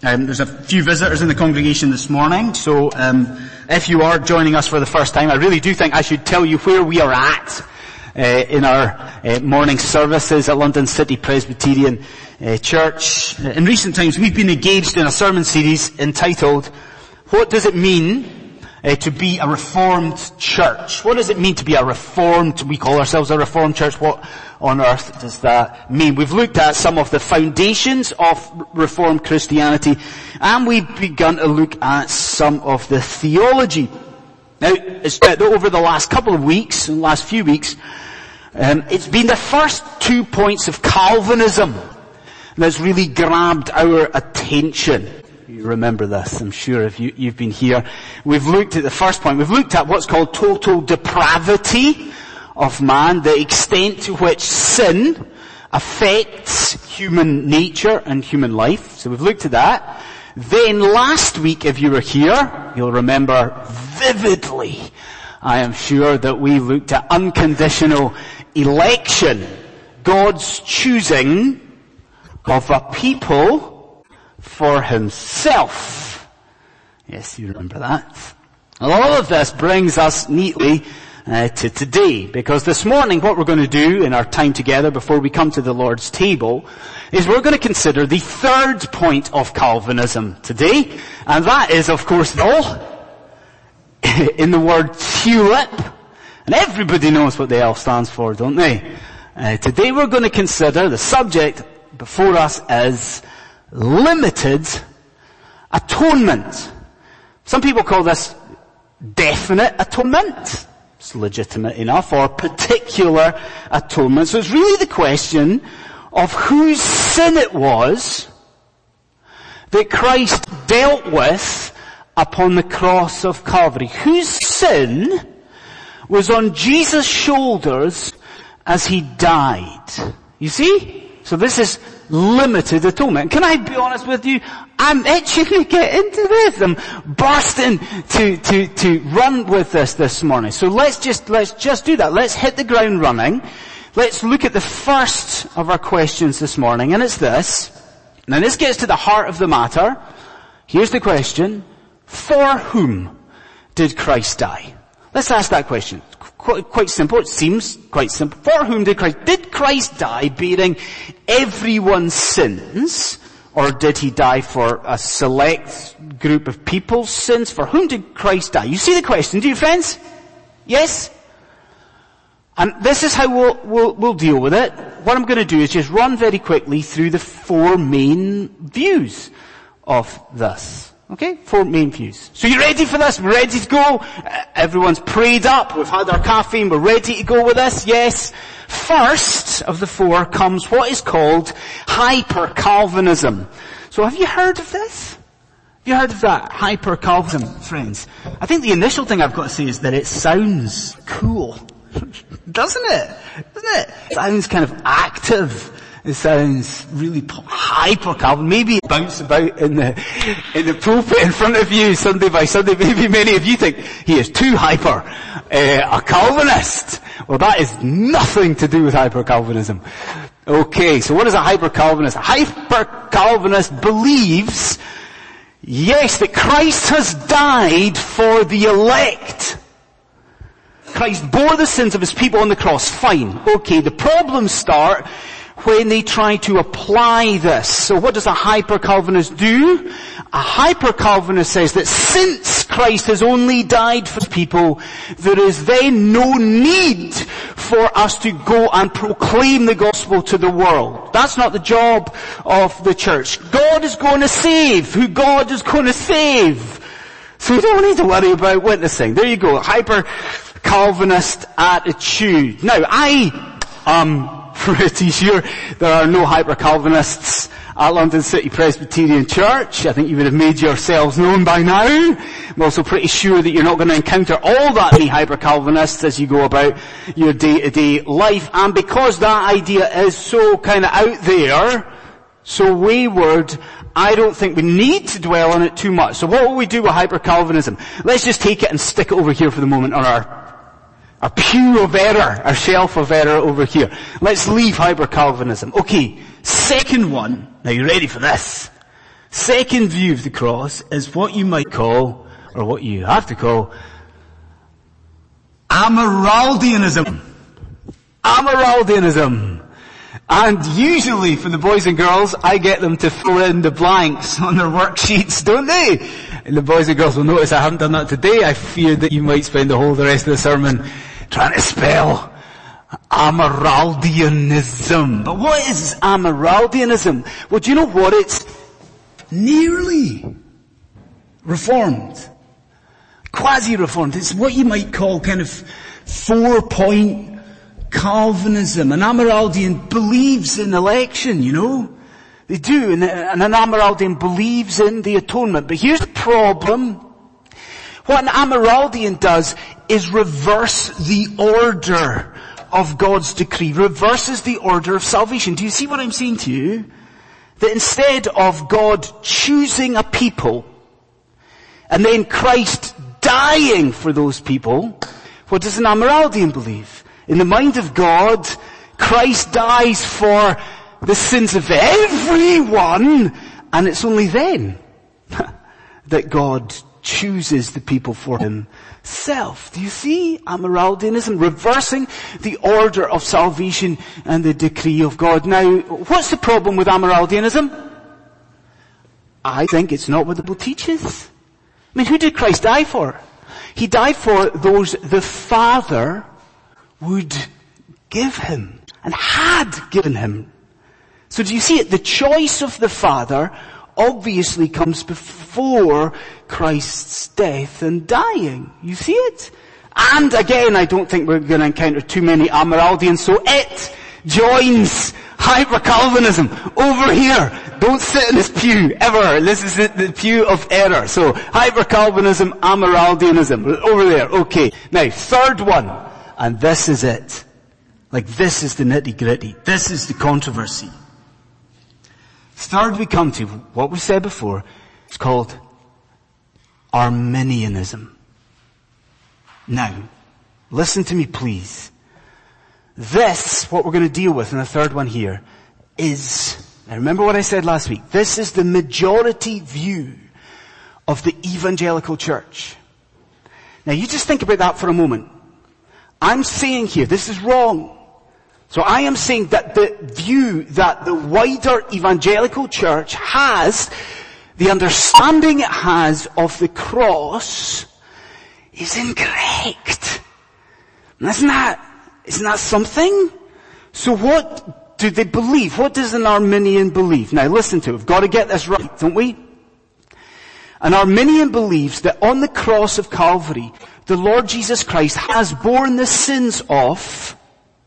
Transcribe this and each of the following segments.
There's a few visitors in the congregation this morning, so if you are joining us for the first time, I really do think I should tell you where we are at in our morning services at London City Presbyterian Church. In recent times, we've been engaged in a sermon series entitled, What Does It Mean to Be a Reformed Church? What does it mean to be a Reformed, we call ourselves a Reformed Church, what on earth does that mean? We've looked at some of the foundations of Reformed Christianity, and we've begun to look at some of the theology. Now, over the last couple of weeks, the last few weeks, it's been the first 2 points of Calvinism that's really grabbed our attention. You remember this, I'm sure, if you've been here. We've looked at the first point. We've looked at what's called total depravity of man, the extent to which sin affects human nature and human life. So we've looked at that. Then last week, if you were here, you'll remember vividly, I am sure, that we looked at unconditional election, God's choosing of a people for himself. Yes, you remember that. Well, all of this brings us neatly to today, because this morning what we're going to do in our time together before we come to the Lord's table is we're going to consider the third point of Calvinism today, and that is, of course, all in the word tulip, and everybody knows what the L stands for, don't they? Today we're going to consider the subject before us is limited atonement. Some people call this definite atonement. It's legitimate enough, or particular atonement. So it's really the question of whose sin it was that Christ dealt with upon the cross of Calvary. Whose sin was on Jesus' shoulders as he died. You see? So this is limited atonement. Can I be honest with you? I'm itching to get into this. I'm bursting to run with this morning. So let's just do that. Let's hit the ground running. Let's look at the first of our questions this morning, and it's this. Now this gets to the heart of the matter. Here's the question. For whom did Christ die? Let's ask that question. Quite simple. It seems quite simple. For whom did Christ die bearing everyone's sins? Or did he die for a select group of people's sins? For whom did Christ die? You see the question, do you, friends? Yes? And this is how we'll deal with it. What I'm going to do is just run very quickly through the four main views of this. Okay? Four main views. So you ready for this? We're ready to go? Everyone's prayed up. We've had our caffeine. We're ready to go with this? Yes? First of the four comes what is called hyper-Calvinism. So have you heard of this? Have you heard of that? Hyper-Calvinism, friends. I think the initial thing I've got to say is that it sounds cool. Doesn't it? It sounds kind of active. It sounds really hyper-Calvin. Maybe it bounce about in the pulpit in front of you Sunday by Sunday. Maybe many of you think he is too hyper, a Calvinist. Well, that is nothing to do with hyper-Calvinism. Okay, so what is a hyper-Calvinist? A hyper-Calvinist believes, yes, that Christ has died for the elect. Christ bore the sins of his people on the cross. Fine. Okay, the problems start when they try to apply this. So what does a hyper-Calvinist do? A hyper-Calvinist says that since Christ has only died for people, there is then no need for us to go and proclaim the gospel to the world. That's not the job of the church. God is going to save who God is going to save. So we don't need to worry about witnessing. There you go. Hyper-Calvinist attitude. Now, I am pretty sure there are no hyper-Calvinists at London City Presbyterian Church. I think you would have made yourselves known by now. I'm also pretty sure that you're not going to encounter all that many hyper-Calvinists as you go about your day-to-day life. And because that idea is so kind of out there, so wayward, I don't think we need to dwell on it too much. So what will we do with hyper-Calvinism? Let's just take it and stick it over here for the moment on our pew of error, our shelf of error over here. Let's leave hyper-Calvinism. Okay, second one. Now you ready for this? second view of the cross is what you might call, or what you have to call, Amyraldianism. Amyraldianism. And usually for the boys and girls, I get them to fill in the blanks on their worksheets, don't they? And the boys and girls will notice I haven't done that today. I fear that you might spend the rest of the sermon trying to spell Amyraldianism. But what is Amyraldianism? Well, do you know what? It's nearly reformed. Quasi-reformed. It's what you might call kind of 4-point Calvinism. An Amyraldian believes in election, you know. They do, and an Amyraldian believes in the atonement. But here's the problem. What an Amyraldian does is reverse the order of God's decree. Reverses the order of salvation. Do you see what I'm saying to you? That instead of God choosing a people, and then Christ dying for those people, what does an Amyraldian believe? In the mind of God, Christ dies for the sins of everyone, and it's only then that God chooses the people for himself. Do you see Amyraldianism? Reversing the order of salvation and the decree of God. Now, what's the problem with Amyraldianism? I think it's not what the Bible teaches. I mean, who did Christ die for? He died for those the Father would give him and had given him. So do you see it? The choice of the Father obviously comes before Christ's death and dying. You see it? And again, I don't think we're going to encounter too many Amyraldians, so it joins hyper-Calvinism over here. Don't sit in this pew, ever. This is the pew of error. So, hyper-Calvinism, Amyraldianism. Over there. Okay. Now, third one. And this is it. Like, this is the nitty-gritty. This is the controversy. Third we come to, what we said before, it's called Arminianism. Now, listen to me please. This, what we're going to deal with in the third one here, is, now remember what I said last week, this is the majority view of the evangelical church. Now you just think about that for a moment. I'm saying here, this is wrong. So I am saying that the view that the wider evangelical church has, the understanding it has of the cross, is incorrect. And isn't that something? So what do they believe? What does an Arminian believe? Now listen to it. We've got to get this right, don't we? An Arminian believes that on the cross of Calvary, the Lord Jesus Christ has borne the sins of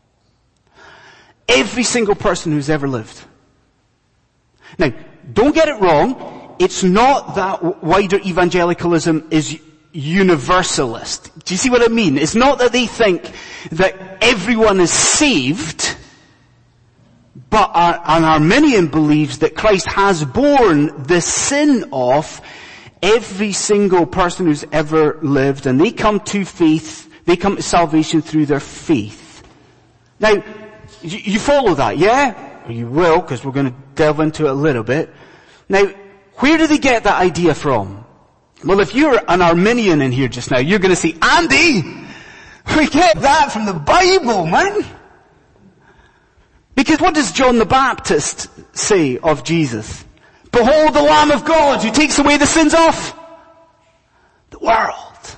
every single person who's ever lived. Now, don't get it wrong. It's not that wider evangelicalism is universalist. Do you see what I mean? It's not that they think that everyone is saved, but an Arminian believes that Christ has borne the sin of every single person who's ever lived, and they come to faith, they come to salvation through their faith. Now, you follow that, yeah? Or you will, because we're going to delve into it a little bit. Now, where do they get that idea from? Well, if you're an Arminian in here just now, you're going to say, Andy, we get that from the Bible, man. Because what does John the Baptist say of Jesus? Behold the Lamb of God who takes away the sins of the world.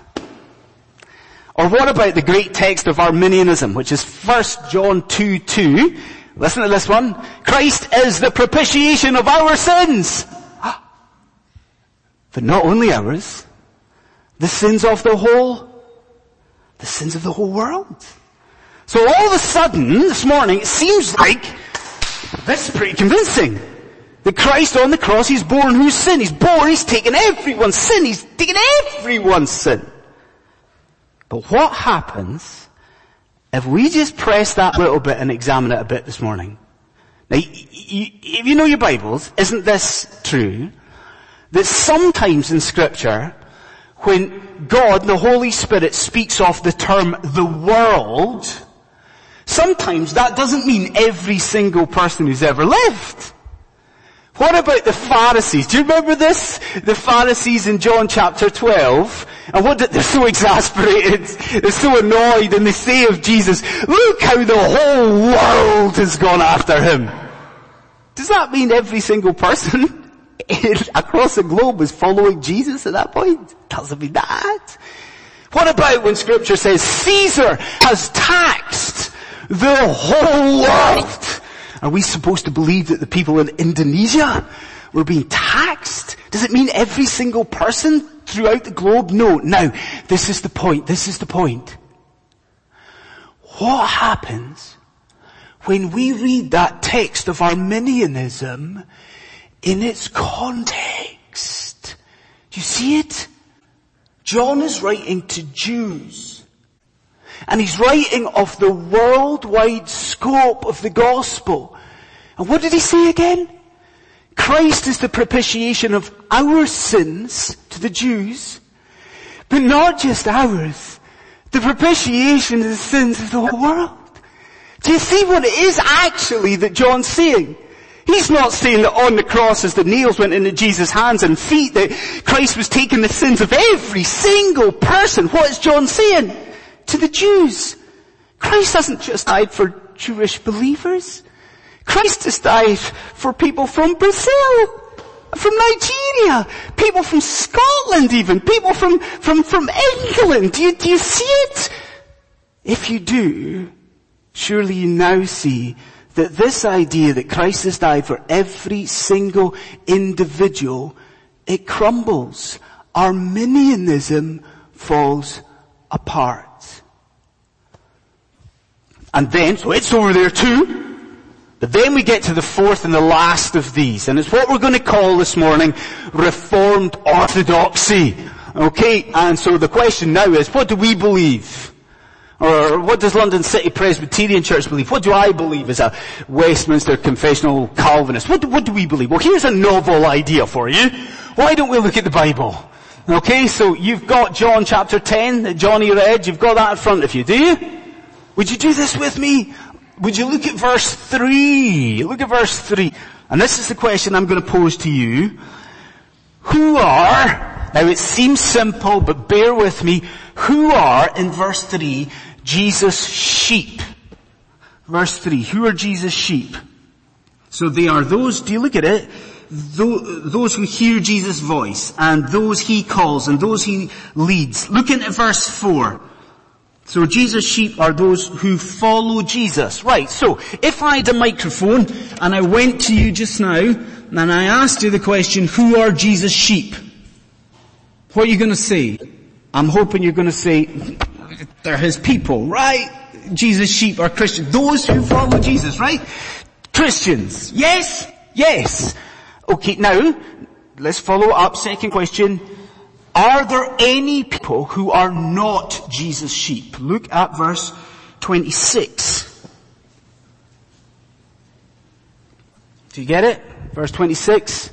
Or what about the great text of Arminianism, which is 1 John 2:2. Listen to this one. Christ is the propitiation of our sins. But not only ours, the sins of the whole world. So all of a sudden, this morning, it seems like this is pretty convincing. That Christ on the cross, He's borne whose sin? He's taken everyone's sin. He's taken everyone's sin. But what happens if we just press that little bit and examine it a bit this morning? Now, if you know your Bibles, isn't this true? That sometimes in Scripture, when God, the Holy Spirit, speaks of the term the world, sometimes that doesn't mean every single person who's ever lived. What about the Pharisees? Do you remember this? The Pharisees in John chapter 12. And they're so exasperated, they're so annoyed, and they say of Jesus, look how the whole world has gone after him. Does that mean every single person across the globe is following Jesus at that point? Doesn't mean that. What about when Scripture says Caesar has taxed the whole world? Are we supposed to believe that the people in Indonesia were being taxed? Does it mean every single person throughout the globe? No. Now, this is the point. What happens when we read that text of Arminianism in its context? Do you see it? John is writing to Jews. And he's writing of the worldwide scope of the gospel. And what did he say again? Christ is the propitiation of our sins to the Jews, but not just ours. The propitiation of the sins of the whole world. Do you see what it is actually that John's saying? He's not saying that on the cross as the nails went into Jesus' hands and feet that Christ was taking the sins of every single person. What is John saying? To the Jews. Christ hasn't just died for Jewish believers. Christ has died for people from Brazil, from Nigeria, people from Scotland even, people from England. Do you see it? If you do, surely you now see that this idea that Christ has died for every single individual, it crumbles. Arminianism falls apart. And then, so it's over there too. But then we get to the fourth and the last of these, and it's what we're going to call this morning Reformed Orthodoxy. Okay, and so the question now is, what do we believe? Or what does London City Presbyterian Church believe? What do I believe as a Westminster Confessional Calvinist? What do we believe? Well, here's a novel idea for you. Why don't we look at the Bible? Okay, so you've got John chapter 10 that Johnny read. You've got that in front of you, do you? Would you do this with me? Would you look at verse 3? Look at verse 3. And this is the question I'm going to pose to you. Who are, now it seems simple, but bear with me, who are, in verse 3, Jesus' sheep? Verse 3, who are Jesus' sheep? So they are those, do you look at it? Those who hear Jesus' voice, and those he calls, and those he leads. Look into verse 4. So Jesus' sheep are those who follow Jesus. Right, so if I had a microphone and I went to you just now and I asked you the question, who are Jesus' sheep? What are you going to say? I'm hoping you're going to say, they're his people, right? Jesus' sheep are Christians. Those who follow Jesus, right? Christians. Yes? Yes. Okay, now, let's follow up. Second question. Are there any people who are not Jesus' sheep? Look at verse 26. Do you get it? Verse 26.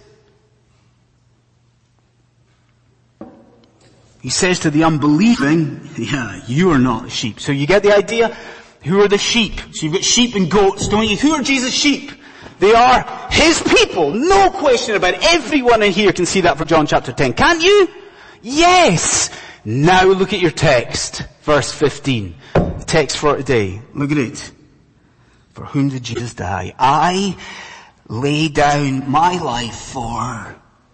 He says to the unbelieving, yeah, you are not the sheep. So you get the idea? Who are the sheep? So you've got sheep and goats, don't you? Who are Jesus' sheep? They are his people. No question about it. Everyone in here can see that from John chapter 10. Can't you? Yes. Now look at your text. Verse 15. The text for today. Look at it. For whom did Jesus die? I lay down my life for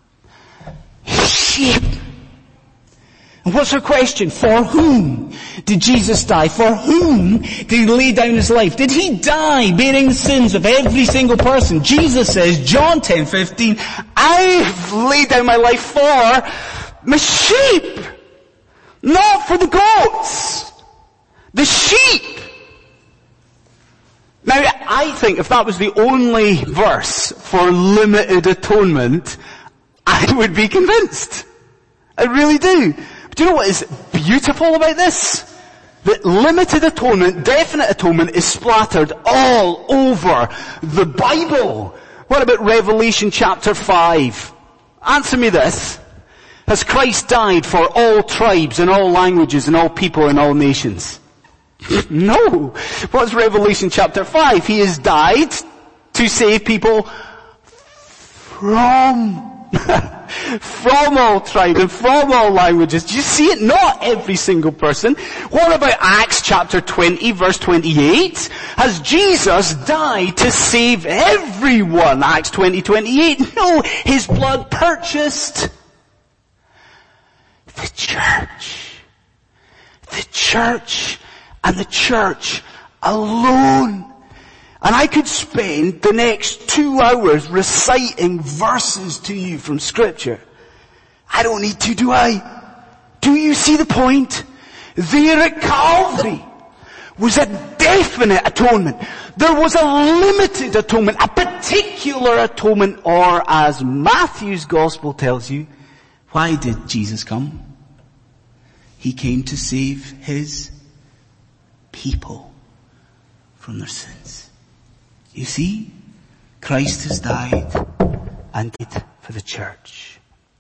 sheep. And what's her question? For whom did Jesus die? For whom did he lay down his life? Did he die bearing the sins of every single person? Jesus says, John 10:15, I've laid down my life for my sheep, not for the goats. The sheep. Now, I think if that was the only verse for limited atonement, I would be convinced. I really do. But do you know what is beautiful about this? That limited atonement, definite atonement is splattered all over the Bible. What about Revelation chapter 5? Answer me this. Has Christ died for all tribes and all languages and all people and all nations? No. What's Revelation chapter 5? He has died to save people from all tribes and from all languages. Do you see it? Not every single person. What about Acts chapter 20 verse 28? Has Jesus died to save everyone? Acts 20:28. No, his blood purchased the church. The church and the church alone. And I could spend the next 2 hours reciting verses to you from Scripture. I don't need to, do I? Do you see the point? There at Calvary was a definite atonement. There was a limited atonement, a particular atonement, or as Matthew's Gospel tells you, why did Jesus come? He came to save his people from their sins. You see, Christ has died and died for the church.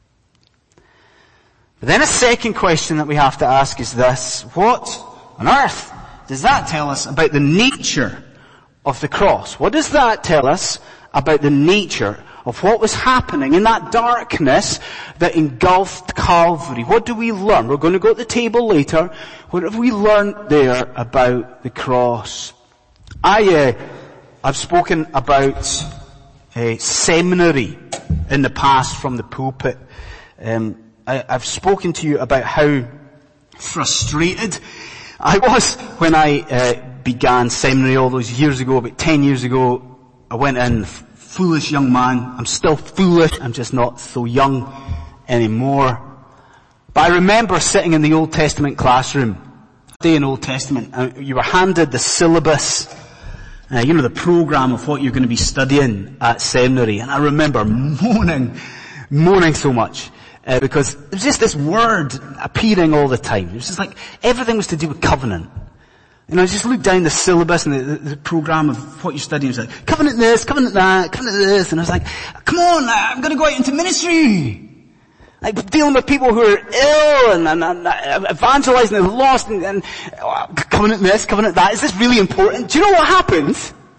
But then a second question that we have to ask is this: what on earth does that tell us about the nature of the cross? What does that tell us about the nature of what was happening in that darkness that engulfed Calvary? What do we learn? We're going to go to the table later. What have we learned there about the cross? I've spoken about seminary in the past from the pulpit. I've spoken to you about how frustrated I was when I began seminary all those years ago, about 10 years ago. I went in, foolish young man. I'm still foolish. I'm just not so young anymore. But I remember sitting in the Old Testament classroom, day in Old Testament, and you were handed the syllabus, the program of what you're going to be studying at seminary. And I remember moaning so much, because there was just this word appearing all the time. It was just like everything was to do with covenant. I just looked down the syllabus and the program of what you're studying. It was like, covenant this, covenant that, covenant this. And I was like, come on, I'm going to go out into ministry. Like dealing with people who are ill and evangelizing the lost and covenant this, covenant that. Is this really important? Do you know what happened?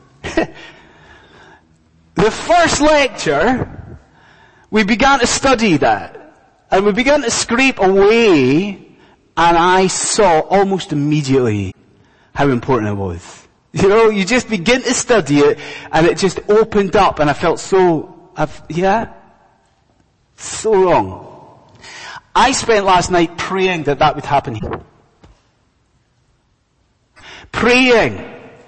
The first lecture, we began to study that. And we began to scrape away, and I saw almost immediately how important it was. You just begin to study it, and it just opened up, and I felt so wrong. I spent last night praying that would happen here. Praying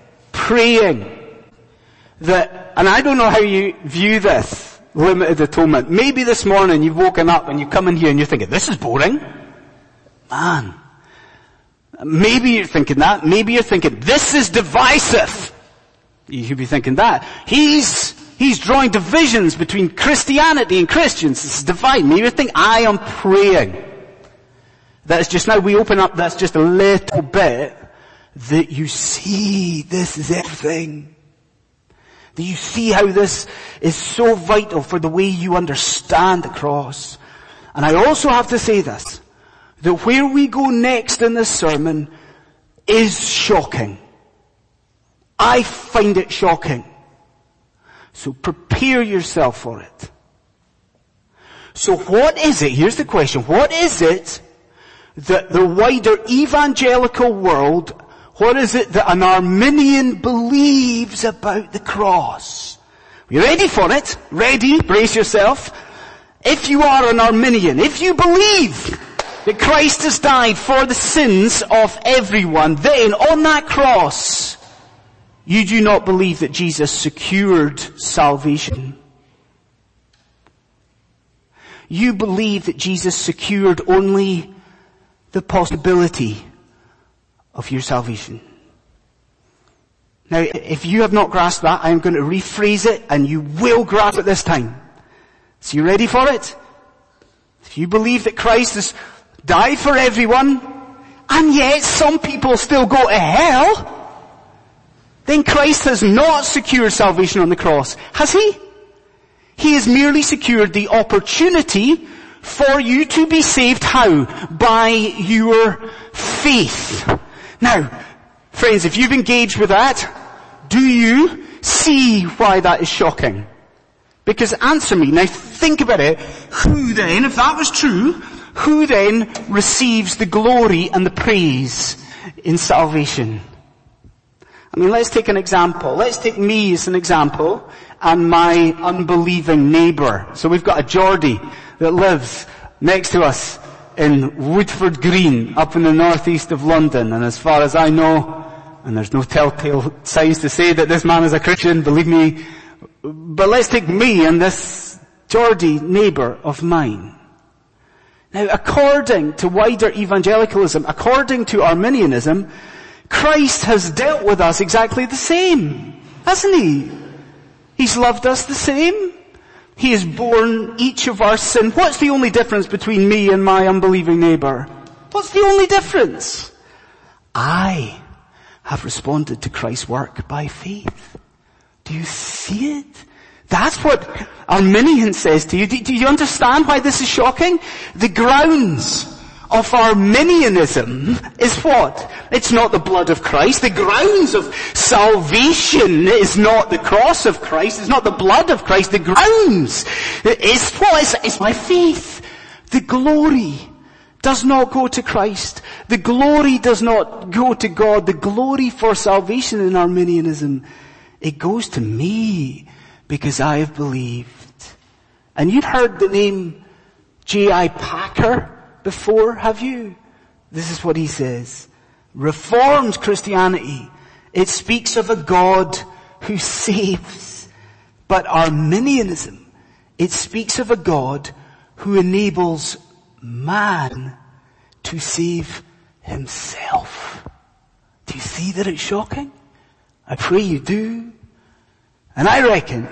that, and I don't know how you view this limited atonement. Maybe this morning you've woken up and you come in here and you're thinking, this is boring. Man. Maybe you're thinking that. Maybe you're thinking, this is divisive. You should be thinking that. He's drawing divisions between Christianity and Christians. This is dividing. Maybe you think, I am praying that it's just now we open up that's just a little bit that you see this is everything. That you see how this is so vital for the way you understand the cross. And I also have to say this, that where we go next in this sermon is shocking. I find it shocking. So prepare yourself for it. So what is it? Here's the question. What is it that the wider evangelical world, what is it that an Arminian believes about the cross? Are you ready for it? Ready? Brace yourself. If you are an Arminian, if you believe that Christ has died for the sins of everyone, then on that cross, you do not believe that Jesus secured salvation. You believe that Jesus secured only the possibility of your salvation. Now, if you have not grasped that, I am going to rephrase it, and you will grasp it this time. So you ready for it? If you believe that Christ has died for everyone, and yet some people still go to hell, then Christ has not secured salvation on the cross, has he? He has merely secured the opportunity for you to be saved. How? By your faith. Now, friends, if you've engaged with that, do you see why that is shocking? Because answer me, now think about it, who then, if that was true, who then receives the glory and the praise in salvation? I mean, let's take an example. Let's take me as an example and my unbelieving neighbour. So we've got a Geordie that lives next to us in Woodford Green, up in the northeast of London. And as far as I know, and there's no telltale signs to say that this man is a Christian, believe me, but let's take me and this Geordie neighbour of mine. Now, according to wider evangelicalism, according to Arminianism, Christ has dealt with us exactly the same, hasn't he? He's loved us the same. He has borne each of our sin. What's the only difference between me and my unbelieving neighbour? What's the only difference? I have responded to Christ's work by faith. Do you see it? That's what Arminian says to you. Do you understand why this is shocking? The grounds of Arminianism is what? It's not the blood of Christ. The grounds of salvation is not the cross of Christ. It's not the blood of Christ. The grounds is what? It's my faith. The glory does not go to Christ. The glory does not go to God. The glory for salvation in Arminianism, it goes to me because I have believed. And you've heard the name J.I. Packer before, have you? This is what he says. Reformed Christianity, it speaks of a God who saves. But Arminianism, it speaks of a God who enables man to save himself. Do you see that it's shocking? I pray you do. And I reckon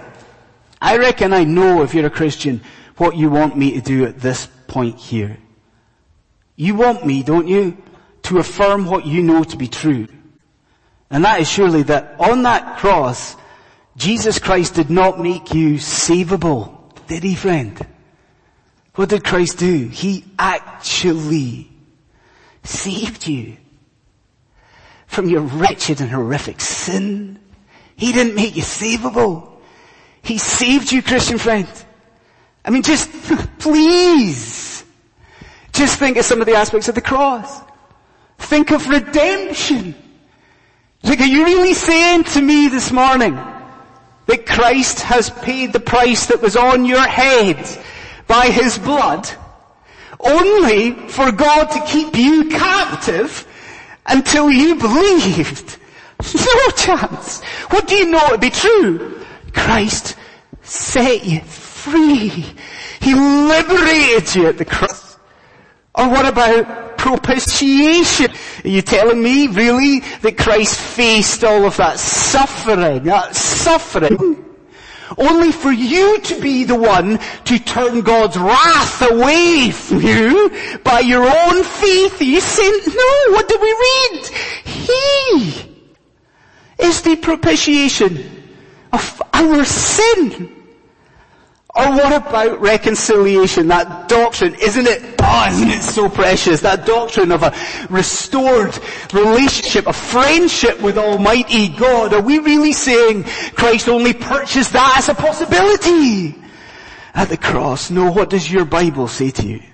I know, if you're a Christian, what you want me to do at this point here. You want me, don't you, to affirm what you know to be true. And that is surely that on that cross, Jesus Christ did not make you savable. Did he, friend? What did Christ do? He actually saved you from your wretched and horrific sin. He didn't make you savable. He saved you, Christian friend. I mean, just, please, just think of some of the aspects of the cross. Think of redemption. Like, are you really saying to me this morning that Christ has paid the price that was on your head by his blood only for God to keep you captive until you believed? No chance. What do you know to be true? Christ set you free. He liberated you at the cross. Or what about propitiation? Are you telling me, really, that Christ faced all of that suffering only for you to be the one to turn God's wrath away from you by your own faith? Are you saying, no, what did we read? He is the propitiation of our sin. Or what about reconciliation? That doctrine, isn't it so precious? That doctrine of a restored relationship, a friendship with Almighty God. Are we really saying Christ only purchased that as a possibility at the cross? No, what does your Bible say to you?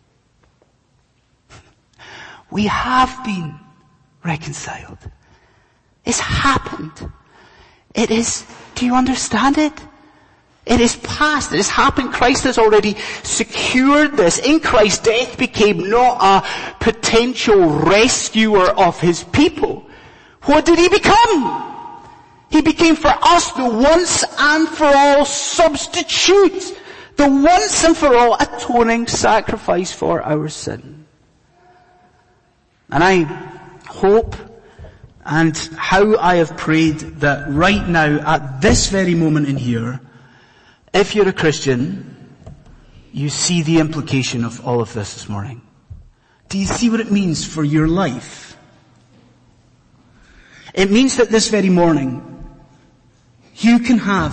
We have been reconciled. It's happened. It is, do you understand it? It is past. It has happened. Christ has already secured this. In Christ, death became not a potential rescuer of his people. What did he become? He became for us the once and for all substitute. The once and for all atoning sacrifice for our sin. And I hope and how I have prayed that right now, at this very moment in here, if you're a Christian, you see the implication of all of this morning. Do you see what it means for your life? It means that this very morning, you can have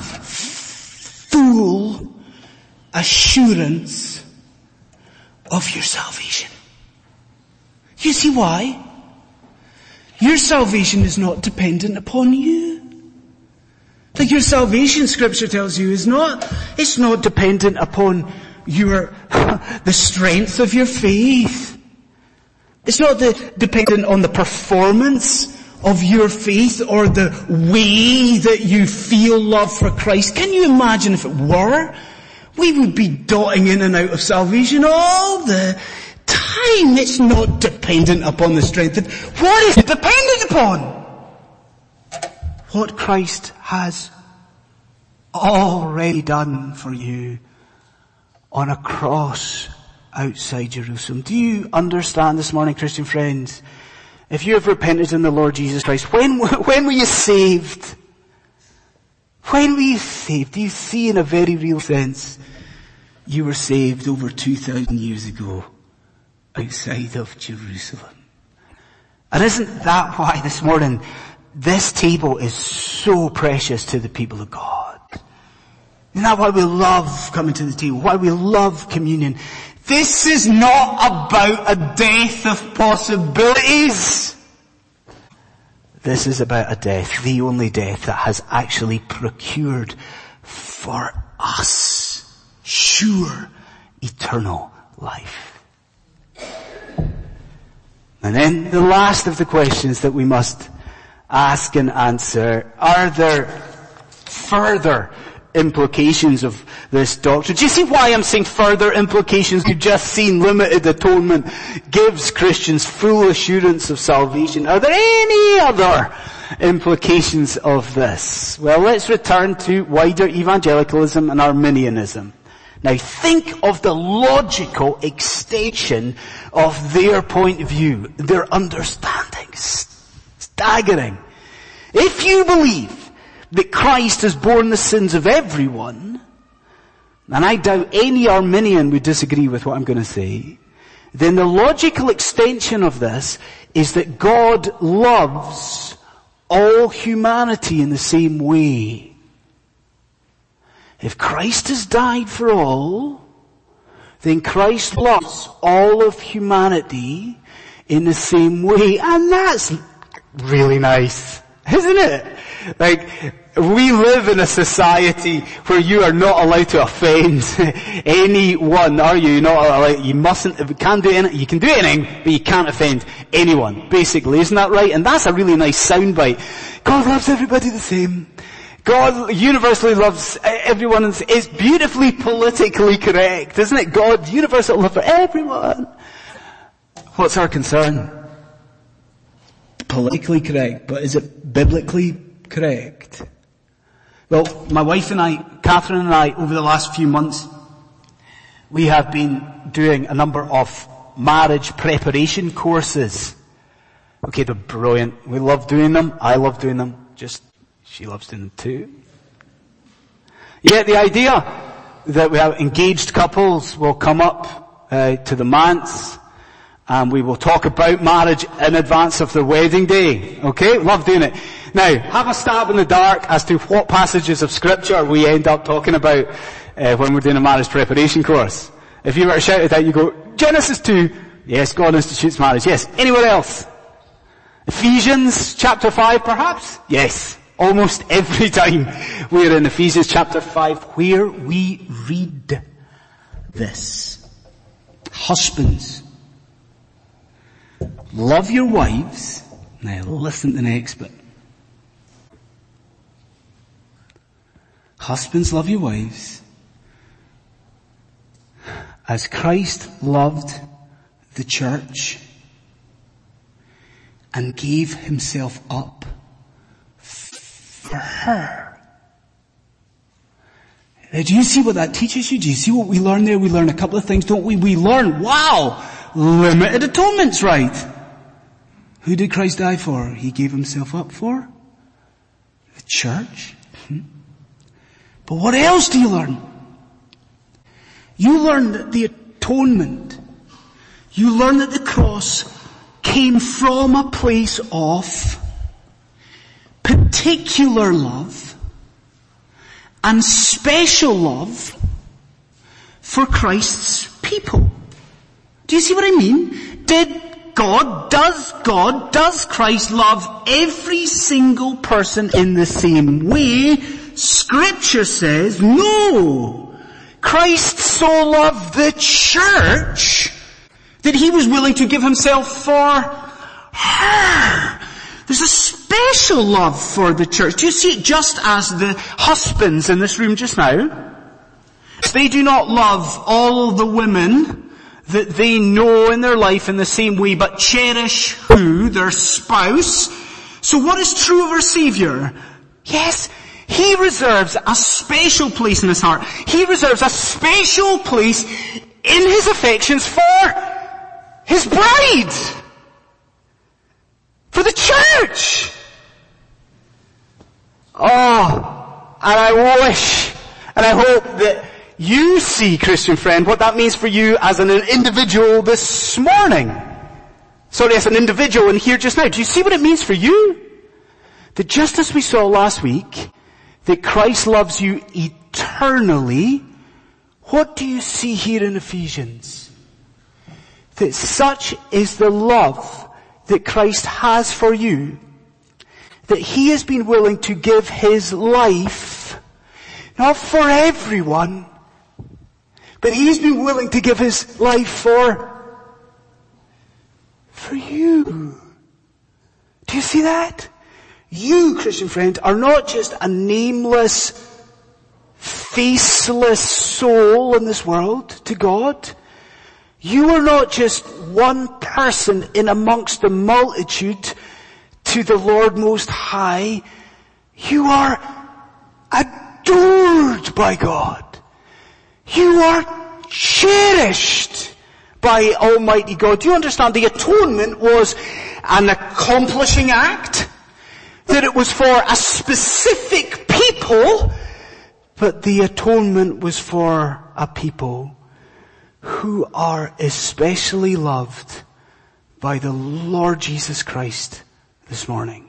full assurance of your salvation. You see why? Your salvation is not dependent upon you. Like your salvation, Scripture tells you, it's not dependent upon the strength of your faith. It's not dependent on the performance of your faith or the way that you feel love for Christ. Can you imagine if it were? We would be dotting in and out of salvation all the time. It's not dependent upon the strength. What is it dependent upon? What Christ has already done for you on a cross outside Jerusalem. Do you understand this morning, Christian friends? If you have repented in the Lord Jesus Christ, when were you saved? When were you saved? Do you see in a very real sense you were saved over 2,000 years ago outside of Jerusalem? And isn't that why this morning this table is so precious to the people of God? Isn't that why we love coming to the table? Why we love communion? This is not about a death of possibilities. This is about a death, the only death that has actually procured for us sure eternal life. And then the last of the questions that we must ask and answer, are there further implications of this doctrine? Do you see why I'm saying further implications? You've just seen limited atonement gives Christians full assurance of salvation. Are there any other implications of this? Well, let's return to wider evangelicalism and Arminianism. Now think of the logical extension of their point of view, their understanding. Staggering. If you believe that Christ has borne the sins of everyone, and I doubt any Arminian would disagree with what I'm going to say, then the logical extension of this is that God loves all humanity in the same way. If Christ has died for all, then Christ loves all of humanity in the same way. And that's really nice, isn't it? Like, we live in a society where you are not allowed to offend anyone, are you? You're not allowed, you mustn't, you can do anything, but you can't offend anyone, basically. Isn't that right? And that's a really nice soundbite. God loves everybody the same. God universally loves everyone. It's beautifully politically correct, isn't it? God, universal love for everyone. What's our concern? Politically correct, but is it biblically correct? Well, my wife and I, Catherine and I, over the last few months, we have been doing a number of marriage preparation courses. Okay, they're brilliant. We love doing them. I love doing them. She loves doing them too. You get the idea that we have engaged couples will come up to the manse, and we will talk about marriage in advance of their wedding day. Okay? Love doing it. Now, have a stab in the dark as to what passages of Scripture we end up talking about when we're doing a marriage preparation course. If you were to shout it out, you go, Genesis 2. Yes, God institutes marriage. Yes. Anywhere else? Ephesians chapter 5 perhaps? Yes. Almost every time we're in Ephesians chapter 5 where we read this. Husbands, love your wives. Now listen to the next bit. Husbands, love your wives as Christ loved the church and gave himself up for her. Now, do you see what that teaches you? Do you see what we learn there? We learn a couple of things, don't we? We learn, wow, limited atonement's right. Who did Christ die for? He gave himself up for the church. But what else do you learn? You learn that the atonement, you learn that the cross came from a place of particular love and special love for Christ's people. Do you see what I mean? Does Christ love every single person in the same way Scripture says, no. Christ so loved the church that he was willing to give himself for her. There's a special love for the church. Do you see it? Just as the husbands in this room just now, they do not love all the women that they know in their life in the same way, but cherish who? Their spouse. So what is true of our Savior? Yes, he reserves a special place in his heart. He reserves a special place in his affections for his bride. For the church. Oh, and I wish, and I hope that you see, Christian friend, what that means for you as an individual this morning. Sorry, as an individual in here just now. Do you see what it means for you? That just as we saw last week, that Christ loves you eternally, what do you see here in Ephesians? That such is the love that Christ has for you, that he has been willing to give his life, not for everyone, but he's been willing to give his life for you. Do you see that? You, Christian friend, are not just a nameless, faceless soul in this world to God. You are not just one person in amongst the multitude to the Lord Most High. You are adored by God. You are cherished by Almighty God. Do you understand? The atonement was an accomplishing act, that it was for a specific people, but the atonement was for a people who are especially loved by the Lord Jesus Christ this morning.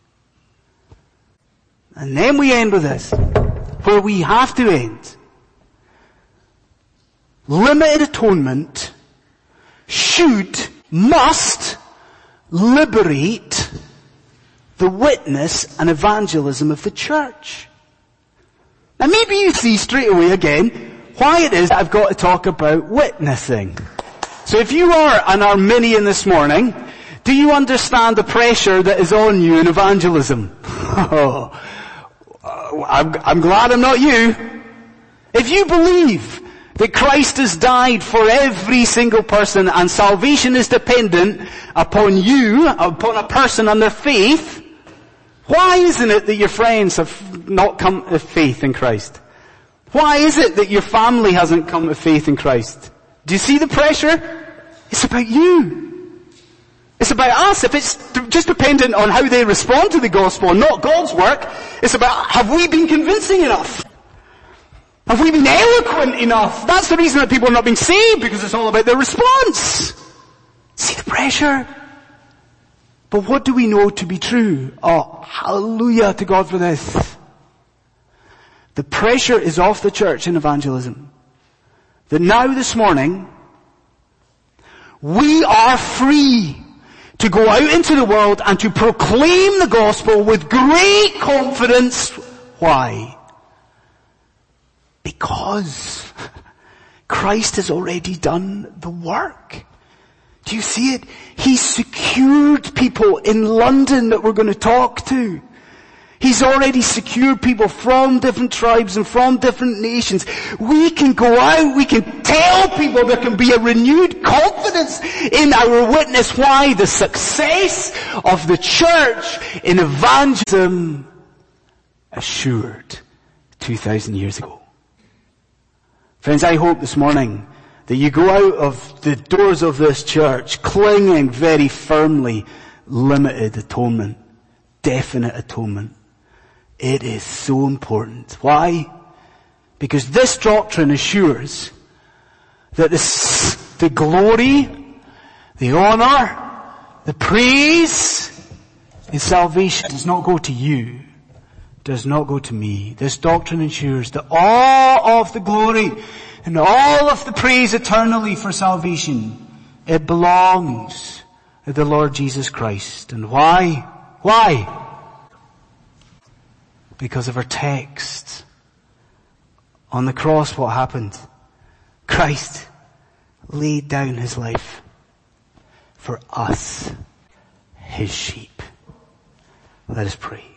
And then we end with this, where we have to end. Limited atonement must liberate the witness and evangelism of the church. Now maybe you see straight away again why it is I've got to talk about witnessing. So if you are an Arminian this morning, do you understand the pressure that is on you in evangelism? I'm glad I'm not you. If you believe that Christ has died for every single person and salvation is dependent upon you, upon a person and their faith, why isn't it that your friends have not come to faith in Christ? Why is it that your family hasn't come to faith in Christ? Do you see the pressure? It's about you. It's about us. If it's just dependent on how they respond to the gospel and not God's work, it's about, have we been convincing enough? Have we been eloquent enough? That's the reason that people are not being saved, because it's all about their response. See the pressure? But what do we know to be true? Oh, hallelujah to God for this. The pressure is off the church in evangelism. That now this morning, we are free to go out into the world and to proclaim the gospel with great confidence. Why? Because Christ has already done the work. Do you see it? He secured people in London that we're going to talk to. He's already secured people from different tribes and from different nations. We can go out, we can tell people there can be a renewed confidence in our witness. Why? The success of the church in evangelism assured 2,000 years ago. Friends, I hope this morning that you go out of the doors of this church clinging very firmly limited atonement, definite atonement. It is so important. Why? Because this doctrine assures that the glory, the honor, the praise in salvation does not go to you, does not go to me. This doctrine ensures that all of the glory and all of the praise eternally for salvation, it belongs to the Lord Jesus Christ. And why? Why? because of our text. On the cross, what happened? Christ laid down his life for us, his sheep. Let us pray.